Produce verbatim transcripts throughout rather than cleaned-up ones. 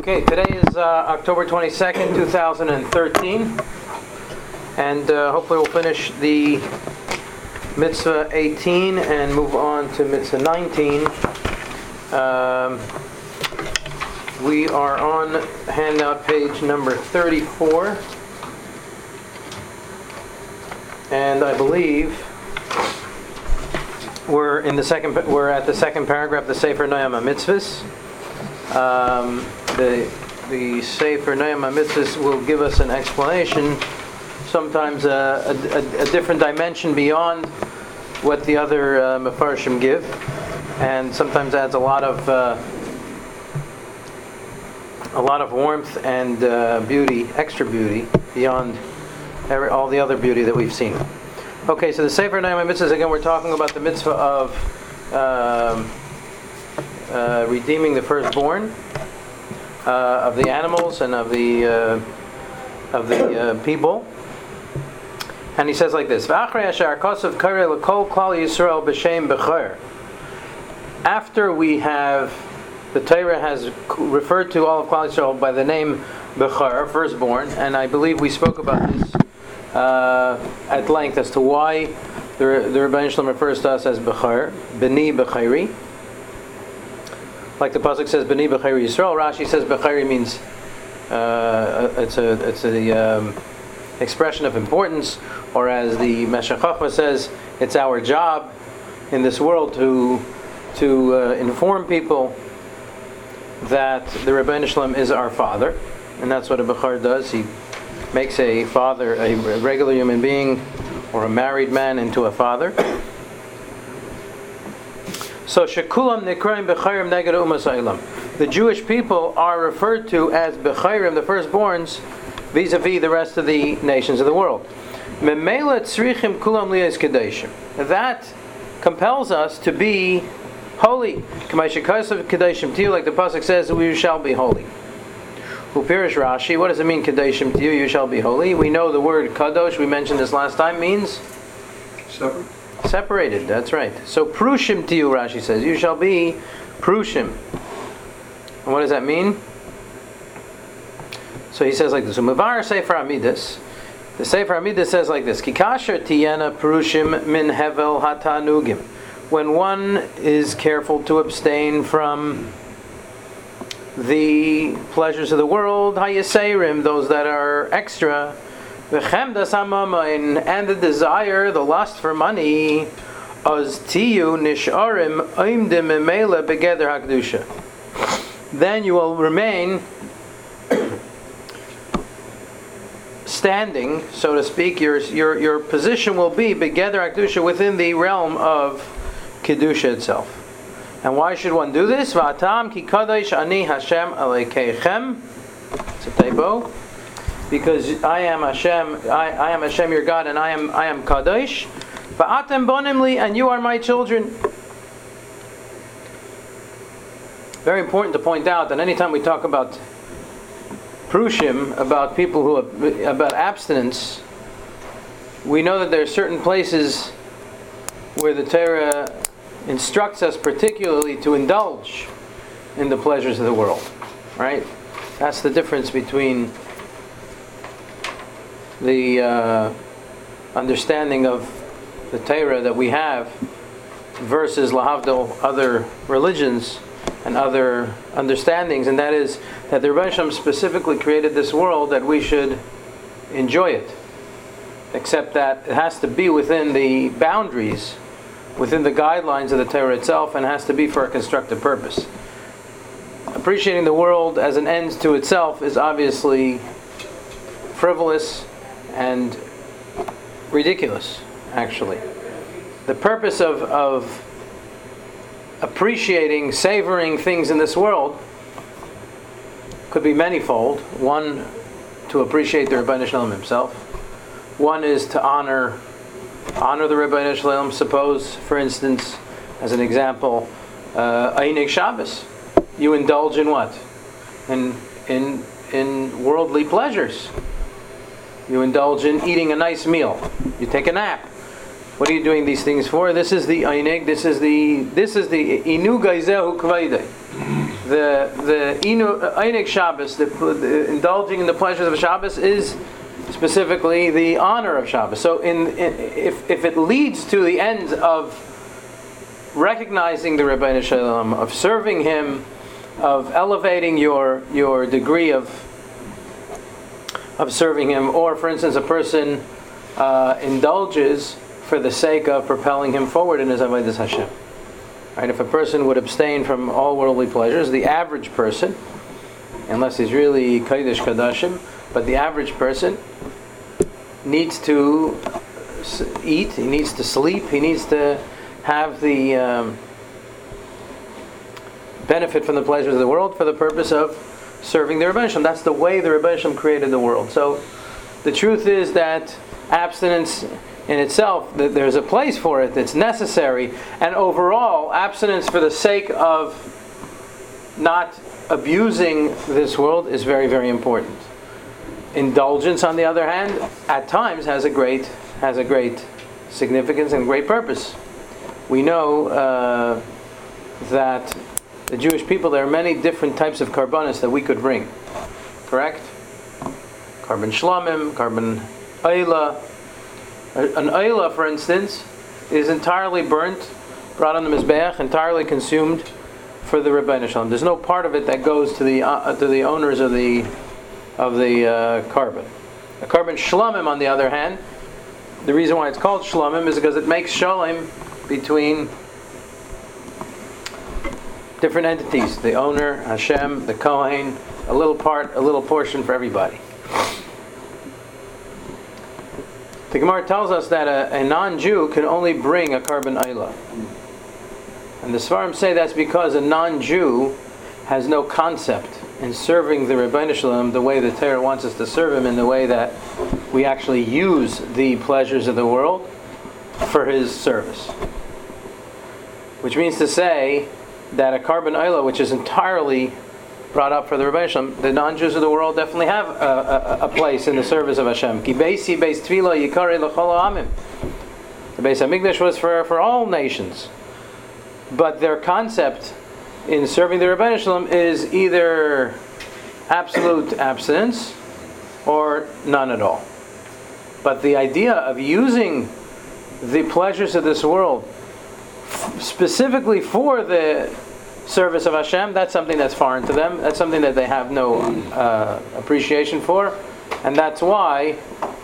Okay, today is uh, October twenty-second, two thousand thirteen, and uh, hopefully we'll finish the Mitzvah eighteen and move on to Mitzvah nineteen. Um, we are on handout page number thirty-four, and I believe we're in the second. We're at the second paragraph, the Sefer Noam HaMitzvahs. Um, the the Sefer Noam HaMitzvahs will give us an explanation, sometimes a, a, a different dimension beyond what the other uh, Mefarshim give, and sometimes adds a lot of uh, a lot of warmth and uh, beauty, extra beauty beyond every, all the other beauty that we've seen. Okay, so the Sefer Noam HaMitzvahs, again, we're talking about the mitzvah of um, uh, redeeming the firstborn uh, of the animals and of the uh, of the uh, people. And he says like this: after we have, the Torah has referred to all of Klal Yisrael by the name Bechor, firstborn, and I believe we spoke about this uh, at length as to why the the Rebbeinu Shalom refers to us as Bechor, B'ni Bechori. Like the pasuk says, "B'ni Bechori Yisrael." Rashi says, "Bechori" means uh, it's a it's a um, expression of importance, or as the Meshech Chochmah says, it's our job in this world to to uh, inform people that the Rebbeinu Shalom is our father, and that's what a Bechor does. He makes a father, a regular human being, or a married man, into a father. So Shekulam Nikraim Bechorim Neged Umas Ha'olam. The Jewish people are referred to as Bechorim, the firstborns, vis-a-vis the rest of the nations of the world. Memela Tzrichim Kulam Liyas Kadeshim. That compels us to be holy. Kamashikasav Kadeshim Tiyu, like the pasuk says, we shall be holy. Upirish Rashi, what does it mean Kadeshim Tiyu, you shall be holy? We know the word Kadosh, we mentioned this last time, means separate. Separated, that's right. So Prushim Tiyu, Rashi says, you shall be Prushim. And what does that mean? So he says like this. Umavar Sefer Amidus. The Sefer Amidus says like this: Kikasher tiyena Prushim min hevel hatanugim. When one is careful to abstain from the pleasures of the world, hayaseirim, those that are extra, v'chemdas hamamain, and the desire, the lust for money, az tiyu nisharim oimdim emela begeder hakdusha. Then you will remain standing, so to speak. Your your your position will be begeder hakdusha, within the realm of kedusha itself. And why should one do this? V'atam ki kadosh ani Hashem alekeichem. It's a typo. Because I am Hashem, I, I am Hashem your God, and I am I am kadosh. V'atem bonim li, and you are my children. Very important to point out that anytime we talk about prushim, about people who are, about abstinence, we know that there are certain places where the Torah instructs us particularly to indulge in the pleasures of the world. Right? That's the difference between the uh, understanding of the Torah that we have versus lahavdil other religions and other understandings, and that is that the Rebbeinu Shalom specifically created this world that we should enjoy it, except that it has to be within the boundaries, within the guidelines of the Torah itself, and has to be for a constructive purpose. Appreciating the world as an end to itself is obviously frivolous and ridiculous, actually. The purpose of, of appreciating, savoring things in this world could be manifold. One, to appreciate the Rebbeinu Shalom himself. One is to honor honor the Rebbeinu Shalom. Suppose, for instance, as an example, uh, Einik Shabbos. You indulge in what? In in in worldly pleasures. You indulge in eating a nice meal. You take a nap. What are you doing these things for? This is the einig. This is the this is the inu gaizehu kvaydei. the the inu einig Shabbos, the, the indulging in the pleasures of Shabbos, is specifically the honor of Shabbos. So, in, in if if it leads to the end of recognizing the Rebbeinu Shalom, of serving Him, of elevating your your degree of of serving Him, or for instance, a person uh, indulges for the sake of propelling him forward in his avodas Hashem. Right? If a person would abstain from all worldly pleasures, the average person, unless he's really Kodesh Kadashim, but the average person needs to eat, he needs to sleep, he needs to have the um, benefit from the pleasures of the world for the purpose of serving the Rebbeinu Shalom. That's the way the Rebbeinu Shalom created the world. So the truth is that abstinence in itself, that there's a place for it that's necessary, and overall abstinence for the sake of not abusing this world is very, very important. Indulgence, on the other hand, at times has a great has a great significance and great purpose. We know uh, that the Jewish people, there are many different types of karbanos that we could bring. Correct? Carbon shlamim, carbon ayla. An ayla, for instance, is entirely burnt, brought on the mizbeach, entirely consumed for the Rebbeinu Shalom. There's no part of it that goes to the uh, to the owners of the of the uh, carbon. A carbon shlamim, on the other hand, the reason why it's called shlamim is because it makes shalom between different entities: the owner, Hashem, the Kohen, a little part, a little portion for everybody. The Gemara tells us that a, a non-Jew can only bring a carbon ayla. And the Svarim say that's because a non-Jew has no concept in serving the Rebbeinu Shalom the way the Torah wants us to serve Him, in the way that we actually use the pleasures of the world for His service. Which means to say that a carbon ayla, which is entirely brought up for the Rebbeinu Shalom, the non-Jews of the world definitely have a, a, a place in the service of Hashem. Ki beisi beis tefila yikare l'chol ha'amim. The Beis Hamikdash was for, for all nations. But their concept in serving the Rebbeinu Shalom is either absolute abstinence or none at all. But the idea of using the pleasures of this world f- specifically for the service of Hashem, that's something that's foreign to them. That's something that they have no uh, appreciation for, and that's why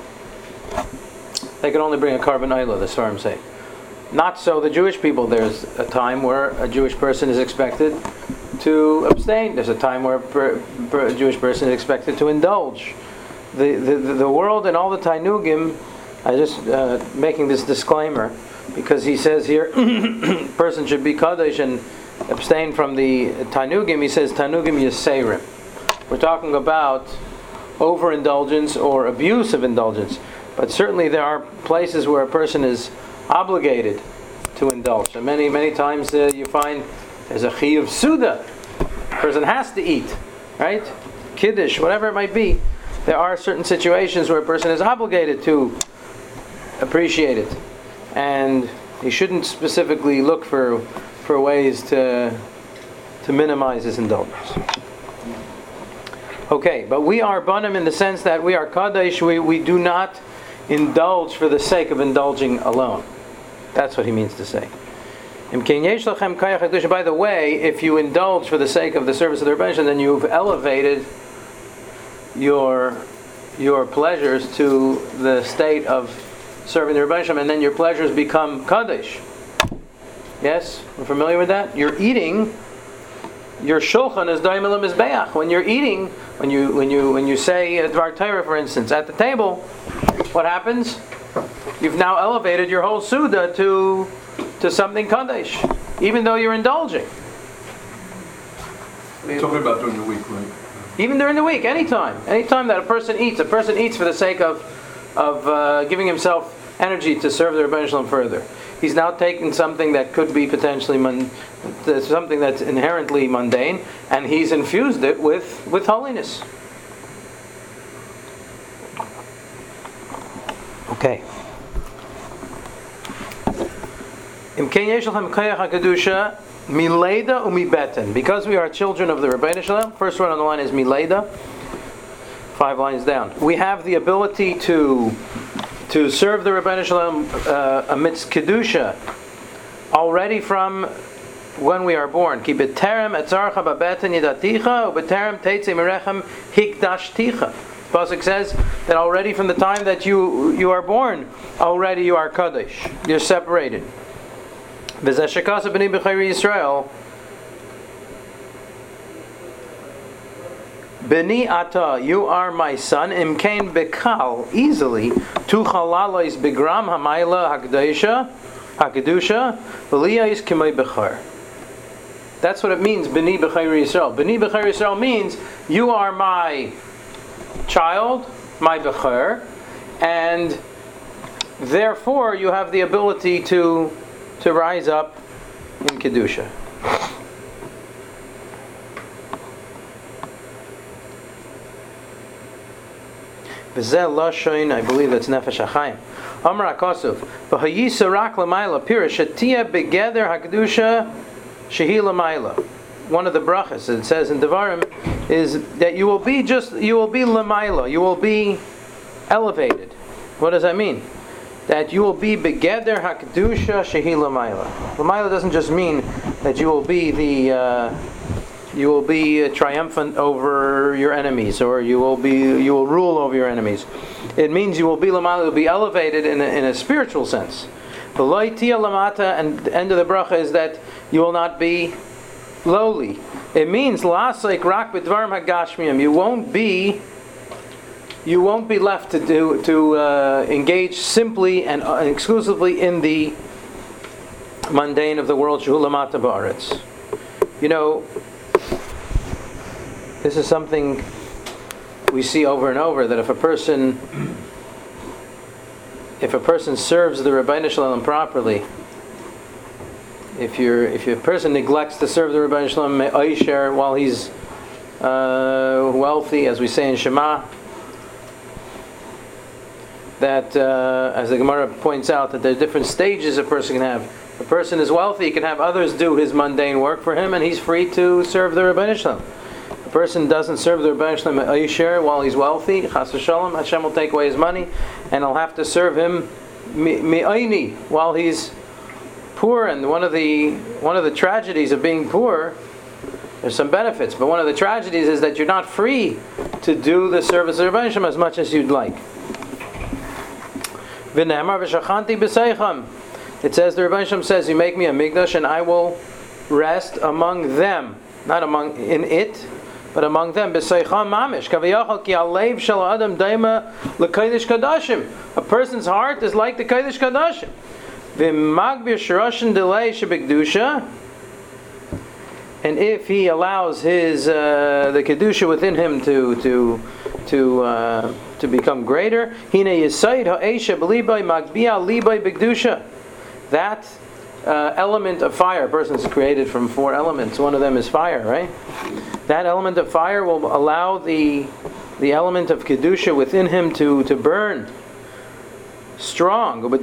they can only bring a carbon ayla, the Svarim say. Not so the Jewish people. There's a time where a Jewish person is expected to abstain. There's a time where per, per, a Jewish person is expected to indulge. The the, the world and all the Tainugim, I just uh, making this disclaimer, because he says here, person should be Kaddish and abstain from the Tanugim. He says Tanugim Yiseirim. We're talking about overindulgence or abuse of indulgence. But certainly there are places where a person is obligated to indulge. And many, many times uh, you find there's a chiyuv suda. A person has to eat, right? Kiddush, whatever it might be. There are certain situations where a person is obligated to appreciate it. And he shouldn't specifically look for for ways to to minimize his indulgence. Okay, but we are banim in the sense that we are kadosh. We, we do not indulge for the sake of indulging alone. That's what he means to say. By the way, if you indulge for the sake of the service of the Rebbeinu Shalom, then you've elevated your your pleasures to the state of serving the Rebbeinu Shalom, and then your pleasures become kadosh. Yes, we're familiar with that. You're eating. Your shulchan is daim el mizbeach. When you're eating, when you when you when you say a Dvar Torah, for instance, at the table, what happens? You've now elevated your whole suda to to something kadosh, even though you're indulging. We're talking about during the week, right? Even during the week, anytime, anytime that a person eats, a person eats for the sake of of uh, giving himself energy to serve the Rebbeinu Shalom further. He's now taken something that could be potentially mun- something that's inherently mundane, and he's infused it with, with holiness. Okay. Mileda umibeten. Because we are children of the Rebbeinu Shalom, first one on the line is Mileda. Five lines down. We have the ability to to serve the Rebbeinu Shalom uh, amidst Kedusha already from when we are born. Ki beterem etzarcha babeten yidaticha ubeterem teitze mirechem hikdashticha. Pasuk says that already from the time that you you are born, already you are Kadosh. You're separated. V'zeshakasa b'nei b'chayri Yisrael. B'ni ata, you are my son. Imkain bekal, easily. Tu chalalois begram hamayla hakdesha, hakdusha, v'liyais kimay b'char. That's what it means. B'ni b'chayri Yisrael. B'ni b'chayri Yisrael means you are my child, my bechor, and therefore you have the ability to to rise up in kedusha. V'zeh lashon, I believe that's Nefesh HaChaim. Amar HaKosov, v'hayisa rak l'mayla pirish shetiyah begeder hakdusha shehi l'mayla. One of the brachas it says in Devarim is that you will be just you will be l'mayla, you will be elevated. What does that mean? That you will be begeder hakdusha shehi l'mayla. L'mayla doesn't just mean that you will be the uh, you will be uh, triumphant over your enemies, or you will be you will rule over your enemies. It means you will be l'mayla, you'll be elevated in a, in a spiritual sense. The loy tia lamata, and the end of the bracha is that you will not be lowly. It means la'asek rak b'dvarim hagashmiyim. You won't be, you won't be left to do to uh, engage simply and uh, exclusively in the mundane of the world. Shehu lamata ba'aretz. You know, this is something we see over and over, that if a person, if a person serves the Rebbeinu Shalom properly. If you're, if a person neglects to serve the Rebbeinu Shalom me'oisher while he's uh, wealthy, as we say in Shema, that uh, as the Gemara points out, that there are different stages a person can have. A person is wealthy, he can have others do his mundane work for him, and he's free to serve the Rebbeinu Shalom. A person doesn't serve the Rebbeinu Shalom me'oisher while he's wealthy, chas v'shalom, Hashem will take away his money, and he'll have to serve him me'oini while he's poor. And one of the one of the tragedies of being poor, there's some benefits, but one of the tragedies is that you're not free to do the service of Rebbeinu Shalom as much as you'd like. It says, the Rebbeinu Shalom says, you make me a migdash and I will rest among them, not among in it, but among them. A person's heart is like the Kodesh Kadashim. And if he allows his uh, the kedusha within him to to to uh, to become greater, that uh, element of fire. A person is created from four elements. One of them is fire, right? That element of fire will allow the the element of kedusha within him to to burn strong. It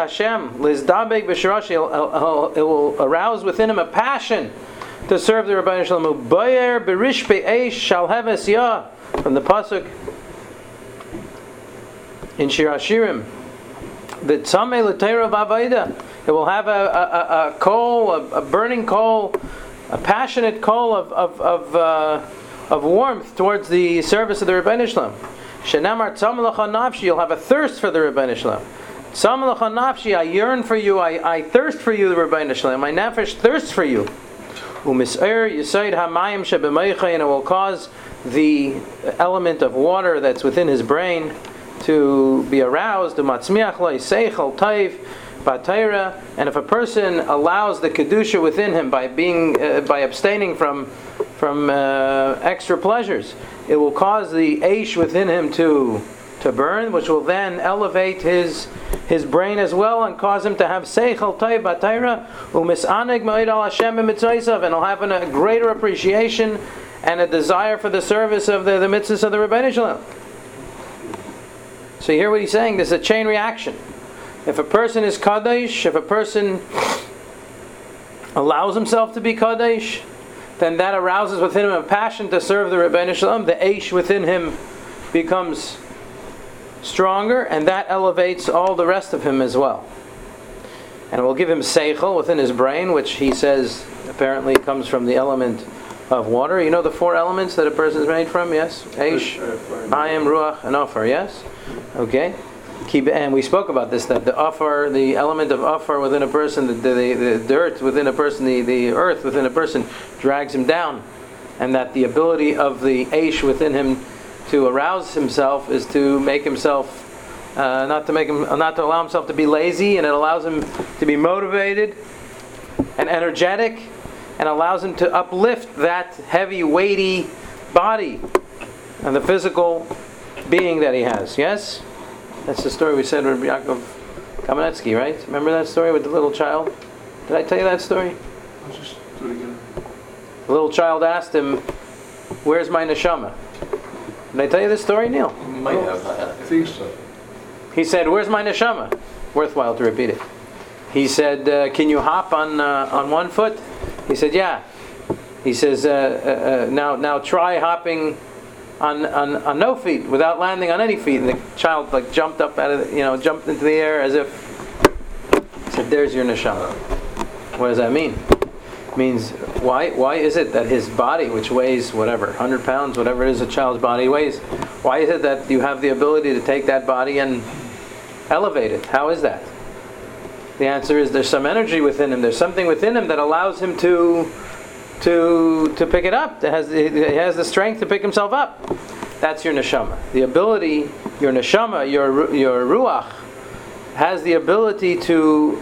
will arouse within him a passion to serve the Rebbeinu Shalom. From the pasuk in Shir Hashirim, the tzamei l'teira v'avoda. It will have a, a, a coal, a, a burning coal, a passionate coal of of of, uh, of warmth towards the service of the Rebbeinu Shalom. Shenamar tzam l'cha nafshi, you'll have a thirst for the Rebbeinu Shalom. Tzam l'cha nafshi, I yearn for you, I, I thirst for you, the Rebbeinu Shalom. My nefesh thirsts for you. Umis'er yisaid hamayim sheb'meicha, and it will cause the element of water that's within his brain to be aroused. Umatzmiach lo yiseichel taiv b'Torah. And if a person allows the kedusha within him by being uh, by abstaining from from uh, extra pleasures, it will cause the eish within him to to burn, which will then elevate his his brain as well and cause him to have seichel taiv b'Torah umis'aneg ma'id al Hashem b'mitzvaysav, and he'll have a greater appreciation and a desire for the service of the, the mitzvahs of the Rebbeinu Shalom. So you hear what he's saying? There's a chain reaction. If a person is kadosh, if a person allows himself to be Kadesh, then that arouses within him a passion to serve the Rebbeinu Shalom. The Eish within him becomes stronger, and that elevates all the rest of him as well. And it will give him Seichel within his brain, which he says apparently comes from the element of water. You know the four elements that a person is made from? Yes? Eish, Mayim, Ruach, and Ofar. Yes? Okay. Keep, and we spoke about this, that the Ofar, the element of Ofar within a person, the, the, the dirt within a person, the, the earth within a person drags him down. And that the ability of the Eish within him to arouse himself is to make himself Uh, not to make him, not to allow himself to be lazy, and it allows him to be motivated and energetic, and allows him to uplift that heavy, weighty body and the physical being that he has. Yes, that's the story we said with Yaakov Kamenetsky, right? Remember that story with the little child? Did I tell you that story? I'll just do it again. The little child asked him, "Where's my neshama?" Did I tell you this story, Neil? You might have. I think so. He said, "Where's my neshama?" Worthwhile to repeat it. He said, uh, "Can you hop on uh, on one foot?" He said, "Yeah." He says, uh, uh, uh, "Now now try hopping on, on on no feet without landing on any feet." And the child like jumped up out of the, you know jumped into the air as if. He said, "There's your neshama." What does that mean? It means why why is it that his body, which weighs whatever one hundred pounds, whatever it is a child's body weighs, why is it that you have the ability to take that body and elevate it? How is that? The answer is there's some energy within him. There's something within him that allows him to to to pick it up. It has it has the strength to pick himself up. That's your neshama. The ability, your neshama, your your ruach, has the ability to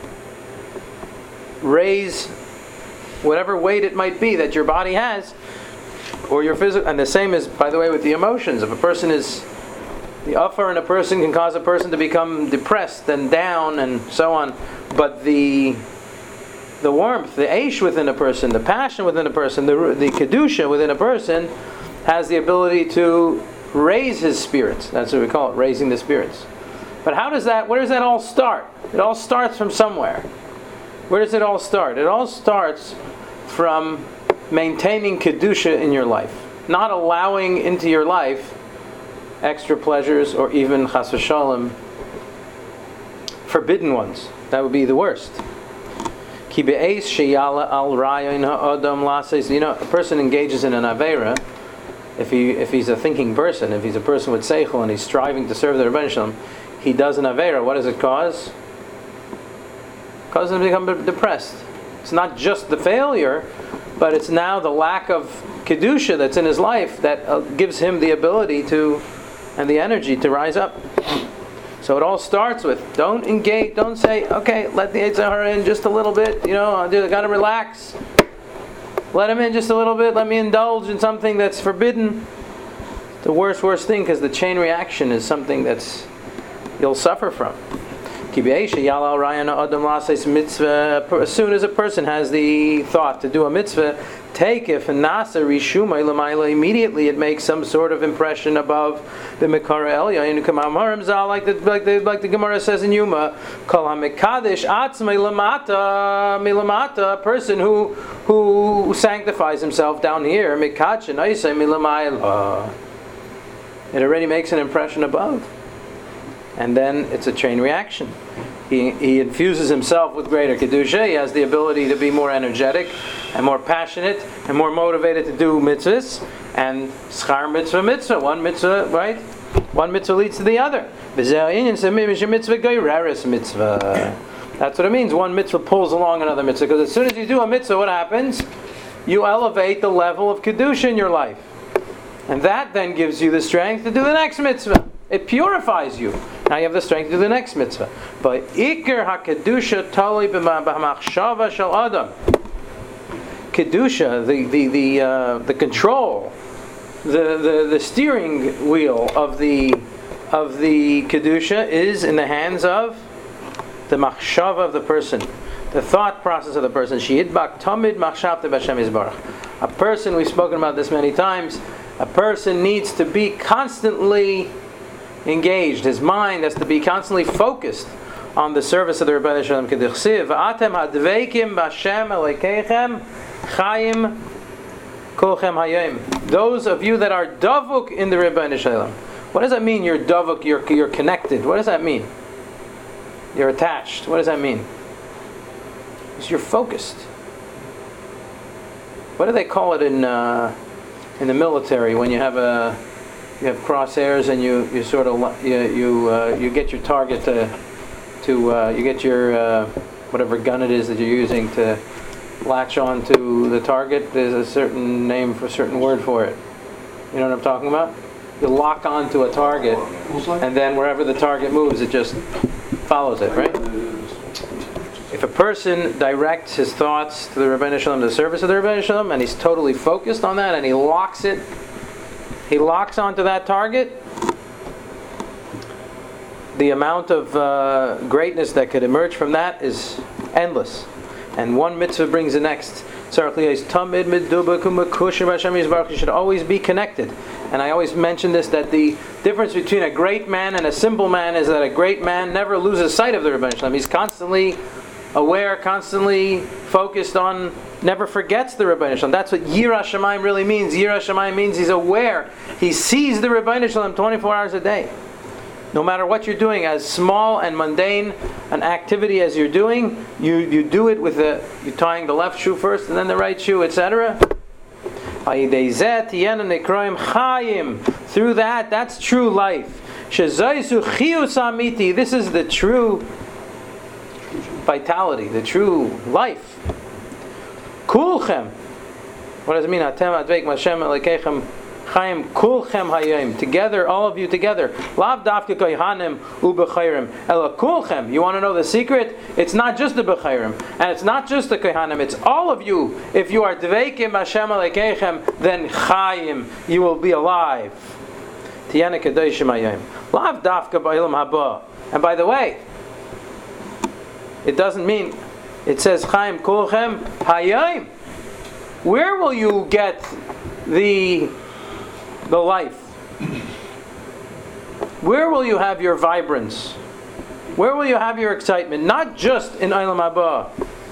raise whatever weight it might be that your body has, or your physical. And the same is, by the way, with the emotions. If a person is The offer in a person can cause a person to become depressed and down and so on. But the the warmth, the eish within a person, the passion within a person, the the kedusha within a person has the ability to raise his spirits. That's what we call it, raising the spirits. But how does that, where does that all start? It all starts from somewhere. Where does it all start? It all starts from maintaining kedusha in your life. Not allowing into your life extra pleasures, or even chas v'shalom, forbidden ones. That would be the worst. Ki be'eis sheyala al rayon ha'adam lases. You know, a person engages in an avera, if he if he's a thinking person, if he's a person with seichel and he's striving to serve the Rebbeinu Shalom, he does an avera. What does it cause? It causes him to become depressed. It's not just the failure, but it's now the lack of kedusha that's in his life that uh, gives him the ability to and the energy to rise up. So it all starts with, don't engage, don't say, okay, let the Yetzer Hara in just a little bit, you know, I got to relax. Let him in just a little bit, let me indulge in something that's forbidden. The worst, worst thing, because the chain reaction is something that's, you'll suffer from. As soon as a person has the thought to do a mitzvah, take if nasa rishuma lamaila, immediately it makes some sort of impression above the Mekara Elya. Like the like the like the Gemara says in Yuma, Kol hamekadesh atzmei lamata milamata, a person who who sanctifies himself down here, mikach and aisay milamayla. It already makes an impression above. And then it's a chain reaction. He he infuses himself with greater kedusha. He has the ability to be more energetic and more passionate and more motivated to do mitzvahs. And schar mitzvah mitzvah. One mitzvah, right? One mitzvah leads to the other. That's what it means. One mitzvah pulls along another mitzvah. Because as soon as you do a mitzvah, what happens? You elevate the level of kedusha in your life. And that then gives you the strength to do the next mitzvah. It purifies you. Now you have the strength to do the next mitzvah. But Iker HaKedusha Tali B'Machshava Shel Adam. Kedusha, the the the uh, the control, the, the the steering wheel of the of the kedusha is in the hands of the machshava of the person, the thought process of the person. She'idbak tamid machshavte b'Hashem Yisbarach. A person, we've spoken about this many times. A person needs to be constantly engaged. His mind has to be constantly focused on the service of the Rebbeinu Shalom Kedichsiv. V'atem hadveikim b'Hashem Elokeichem chayim kolchem hayom. Those of you that are davuk in the Rebbeinu Shalom. What does that mean? You're davuk. You're you're connected. What does that mean? You're attached. What does that mean? Because you're focused. What do they call it in uh, in the military when you have a you have crosshairs and you, you sort of you you, uh, you get your target to to uh, you get your uh, whatever gun it is that you're using to latch on to the target. There's a certain name for a certain word for it. You know what I'm talking about? You lock onto a target, and then wherever the target moves, it just follows it, right? If a person directs his thoughts to the Rebbeinu Shalom, the service of the Rebbeinu Shalom, and he's totally focused on that, and he locks it, he locks onto that target, the amount of uh, greatness that could emerge from that is endless. And one mitzvah brings the next. You should always be connected. And I always mention this, that the difference between a great man and a simple man is that a great man never loses sight of the Rebbeinu Shalom. He's constantly aware, constantly focused on, never forgets the Rebbeinu Shalom. That's what Yirah Shamayim really means. Yirah Shamayim means he's aware. He sees the Rebbeinu Shalom twenty-four hours a day. No matter what you're doing, as small and mundane an activity as you're doing, you, you do it with the, you're tying the left shoe first and then the right shoe, et cetera. Through that, that's true life. This is the true vitality, the true life. Kulchem. What does it mean? Together, all of you together. Lav dafka kohanim ubechayrim. Ela kulchem. You want to know the secret? It's not just the bechayrim, and it's not just the kohanim. It's all of you. If you are dveikim Hashem Elokeichem, then chayim, you will be alive. Tiyana kadoshim hayom. Lav dafka ba'olam haba. And by the way, it doesn't mean. It says chayim kulchem hayom. Where will you get the the life? Where will you have your vibrance? Where will you have your excitement? Not just in Olam Haba.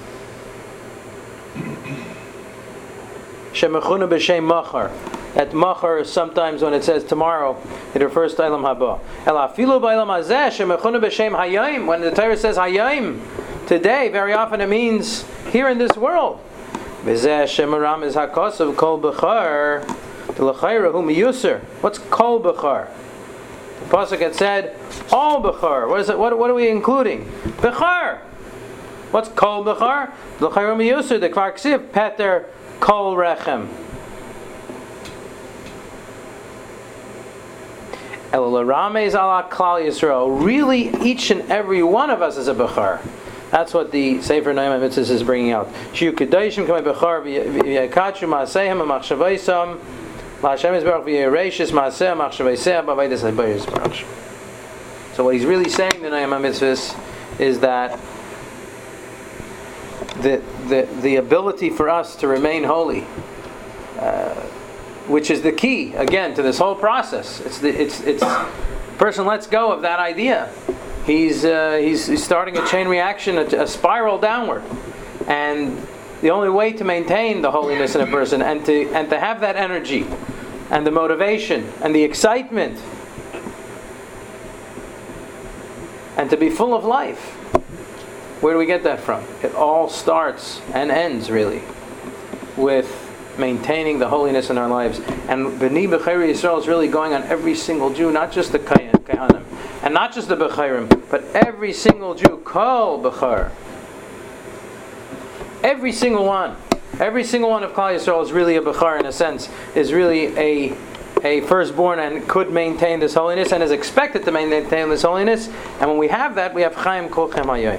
Shemechuna b'shem machar. That machar, sometimes when it says tomorrow, it refers to Olam Haba. Ela afilu b'olam hazeh shemechuna b'shem hayom. When the Torah says hayom, today, very often it means here in this world. V'zeh shemaram is hakosav kol b'char. What's kol bechar? The pasuk had said all bechar. What is it? What, what are we including? Bechar. What's kol bechar? L'chayru miyusar. The kvar ksiv peter kol rechem. El l'ramez ala klal Yisrael. Really, each and every one of us is a bechar. That's what the Sefer Naim Mitzvahs is bringing out. Shiu kedoshim kamei bechar v'yakachu ma'asehem v'machshavaisam. So what he's really saying, the Naim Mitzvahs, is that the, the, the ability for us to remain holy, uh, which is the key, again, to this whole process. It's the it's it's person lets go of that idea. He's uh, he's, he's starting a chain reaction, a, a spiral downward, and the only way to maintain the holiness in a person and to and to have that energy and the motivation and the excitement and to be full of life. Where do we get that from? It all starts and ends really with maintaining the holiness in our lives. And B'nai B'chayri Yisrael is really going on every single Jew, not just the Kahanim, and not just the B'chayrim, but every single Jew, Kol B'char. Every single one. Every single one of Klal Yisrael is really a Bechar in a sense, is really a a firstborn and could maintain this holiness and is expected to maintain this holiness. And when we have that, we have Chaim Kolchem Hayom.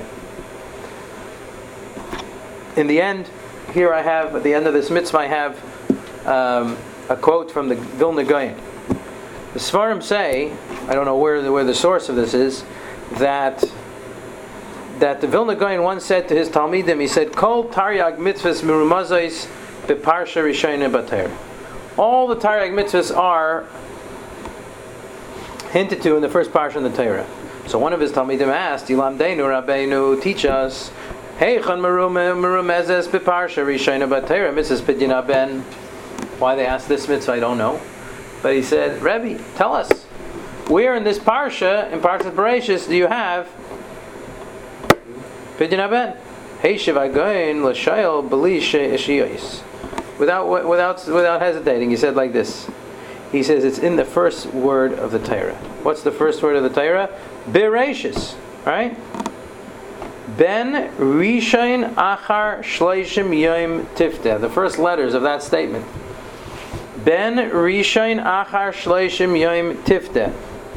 In the end, here I have, at the end of this mitzvah, I have um, a quote from the Vilna Gaon. The Svarim say, I don't know where the, where the source of this is, that that the Vilna Gaon once said to his Talmidim, he said, Kol Taryag mitzvahs mirumazos beparsha rishona b'Torah. All the Taryag mitzvahs are hinted to in the first parsha in the Torah. So one of his Talmidim asked, Yilamdeinu Rabbeinu, teach us, Heichon merumezes beparsha rishayna b'Torah Misses Pidyon ben. Why they asked this mitzvah, I don't know. But he said, Rebbe, tell us, where in this parsha, in Parshas Bereshis, do you have Pidyon ben? Heishiv agoyin l'shayel b'li shiyos. Without without without hesitating, he said like this. He says it's in the first word of the Torah. What's the first word of the Torah? Bereshis, right? Ben Rishain Achar Shleishim Yom Tifteh. The first letters of that statement. Ben Rishain Achar Shleishim Yom Tifteh.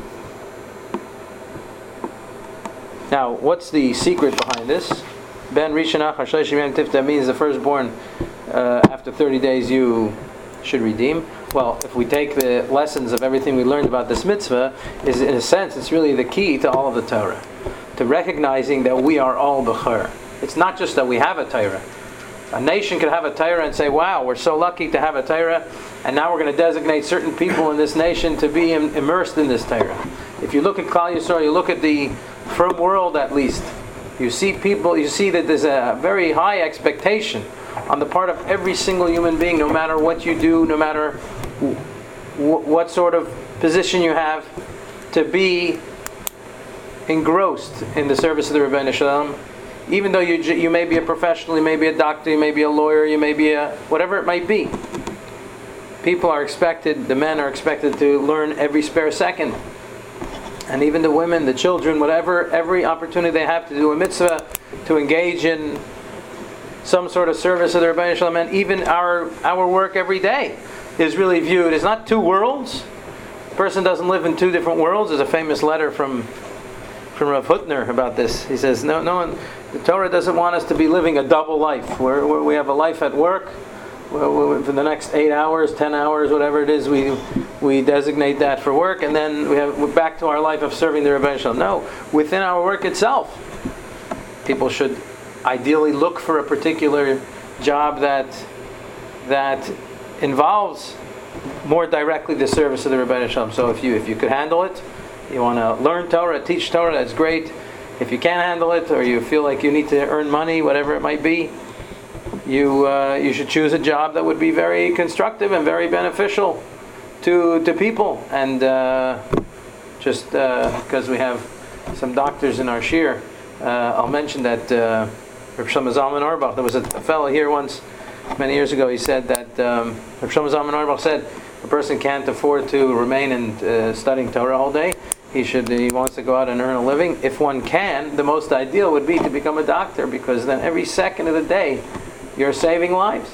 Now, what's the secret behind this? Ben Rishain Achar Shleishim Yom Tifteh means the firstborn uh, after thirty days you should redeem. Well, if we take the lessons of everything we learned about this mitzvah, is in a sense, it's really the key to all of the Torah. To recognizing that we are all Bechor. It's not just that we have a Torah. A nation could have a Torah and say, wow, we're so lucky to have a Torah, and now we're going to designate certain people in this nation to be im- immersed in this Torah. If you look at Klal Yisrael, you look at the frum world at least, you see people, you see that there's a very high expectation on the part of every single human being, no matter what you do, no matter w- what sort of position you have, to be engrossed in the service of the Rebbeinu Shalom. Even though you you may be a professional, you may be a doctor, you may be a lawyer, you may be a whatever it might be. People are expected, the men are expected to learn every spare second. And even the women, the children, whatever, every opportunity they have to do a mitzvah, to engage in some sort of service of the Rebbeinu Shalom, and even our our work every day is really viewed as not two worlds. A person doesn't live in two different worlds. There's a famous letter from from Rav Hutner about this. He says, no, no one, the Torah doesn't want us to be living a double life, where, where we have a life at work, for the next eight hours, ten hours, whatever it is, we we designate that for work, and then we have we're back to our life of serving the Rebbeinu Shalom. No, within our work itself, people should ideally look for a particular job that that involves more directly the service of the Rebbeinu Shalom. So if you if you could handle it, you want to learn Torah, teach Torah, that's great. If you can't handle it, or you feel like you need to earn money, whatever it might be, you uh, you should choose a job that would be very constructive and very beneficial to to people. And uh, just uh, because we have some doctors in our shir, uh, I'll mention that uh, Reb Shlomo Zalman Auerbach, there was a, a fellow here once, many years ago, he said that um, Reb Shlomo Zalman Auerbach said a person can't afford to remain and uh, studying Torah all day. He should. He wants to go out and earn a living. If one can, the most ideal would be to become a doctor, because then every second of the day, you're saving lives.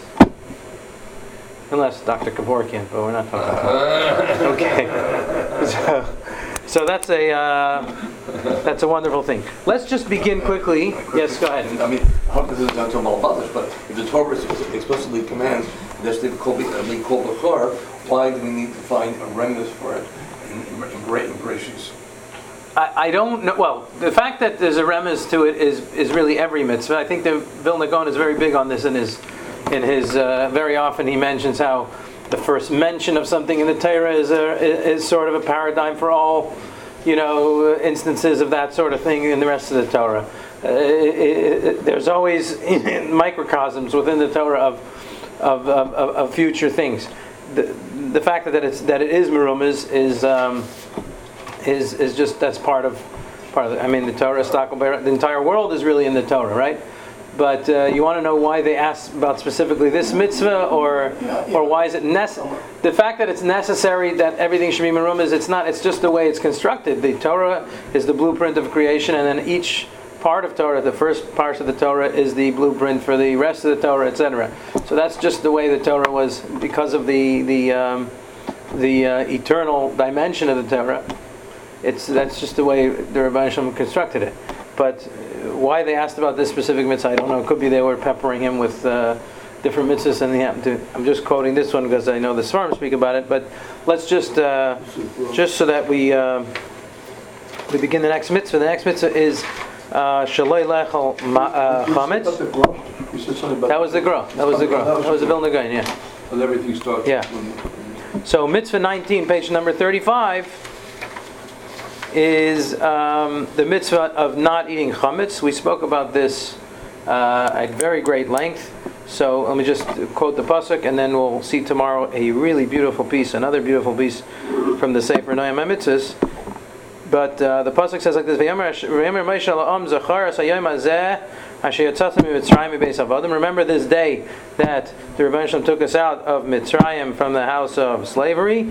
Unless Doctor Kevorkian, but we're not talking about that. Okay. So, so that's a uh, that's a wonderful thing. Let's just begin quickly. Yes, go ahead. I mean, I hope this isn't until Malbatish, but if the Torah explicitly commands that they call Bechor, why do we need to find a remnant for it in great embraces? I, I don't know. Well, the fact that there's a remez to it is is really every mitzvah. I think the Vilna Gaon is very big on this in his in his uh, very often he mentions how the first mention of something in the Torah is a, is sort of a paradigm for all, you know, instances of that sort of thing in the rest of the Torah. Uh, it, it, there's always microcosms within the Torah of of, of, of future things. The the fact that it's that it is merumez is um, is is just that's part of part of it. I mean, the Torah, the entire world is really in the Torah, right? But uh, you want to know why they asked about specifically this mitzvah, or yeah, yeah. or why is it necessary? The fact that it's necessary that everything should be merumez, it's not. It's just the way it's constructed. The Torah is the blueprint of creation, and then each part of Torah, the first part of the Torah, is the blueprint for the rest of the Torah, et cetera. So that's just the way the Torah was, because of the the um, the uh, eternal dimension of the Torah. It's that's just the way the Rebbeinu Shalom constructed it. But why they asked about this specific mitzvah, I don't know. It could be they were peppering him with uh, different mitzvahs, and he happened to. I'm just quoting this one because I know the Svarim speak about it. But let's just uh, just so that we uh, we begin the next mitzvah. The next mitzvah is Shaloi Lechel Chametz. That was the Gra. That was the Gra. That was the Vilna Gaon. Yeah. And everything starts. Yeah. So mitzvah nineteen, page number thirty-five. is um, the mitzvah of not eating chametz. We spoke about this uh, at very great length. So let me just quote the pasuk, and then we'll see tomorrow a really beautiful piece, another beautiful piece from the Sefer Noam HaMitzvos. But uh, the pasuk says like this: Remember this day that the Rebbeinu Shalom took us out of Mitzrayim from the house of slavery.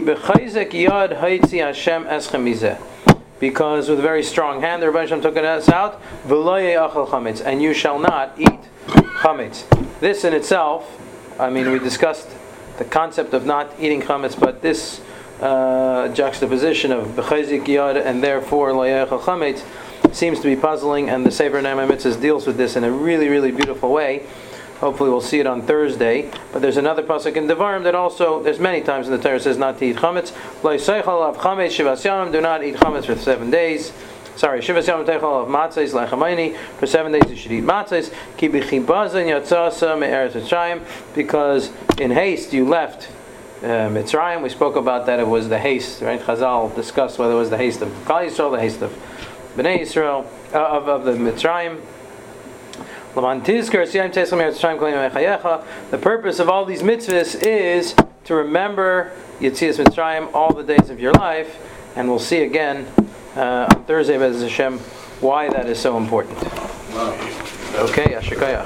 Because with a very strong hand the Rebbeinu Shalom took us out. And you shall not eat chametz. This in itself, I mean, we discussed the concept of not eating chametz, but this uh, juxtaposition of b'chayzik yad and therefore lo yechal chametz seems to be puzzling, and the Sefer Noam HaMitzvos deals with this in a really, really beautiful way. Hopefully we'll see it on Thursday. But there's another pasuk in Devarim that also, there's many times in the Torah says not to eat chametz. Lo yisaychal av chametz shivas yamim, do not eat chametz for seven days. Sorry, Shivas Yom Teichel of Matzahs Lechamayni. For seven days you should eat matzahs. Ki b'chibazan yatzasa me'eretz Mitzrayim, because in haste you left uh, Mitzrayim. We spoke about that. It was the haste, right? Chazal discussed whether it was the haste of Klal Yisrael, the haste of Bnei Yisrael, uh, of of the Mitzrayim. The purpose of all these mitzvahs is to remember Yetzias Mitzrayim all the days of your life, and we'll see again Uh, on Thursday, Bez Hashem, why that is so important. Okay, Ashikayach.